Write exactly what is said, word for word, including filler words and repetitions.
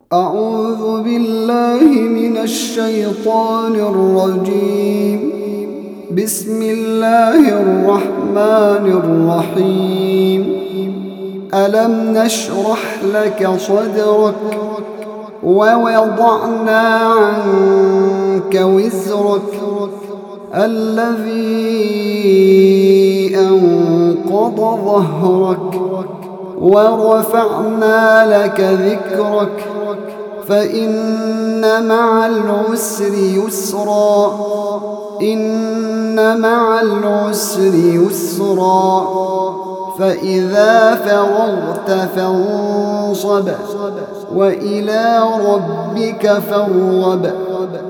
أعوذ بالله من الشيطان الرجيم. بسم الله الرحمن الرحيم. ألم نشرح لك صدرك ووضعنا عنك وزرك الذي أنقض ظهرك ورفعنا لك ذكرك فإن مع العسر يسرا إن مع العسر يسرا فإذا فرغت فانصب وإلى ربك فارغب.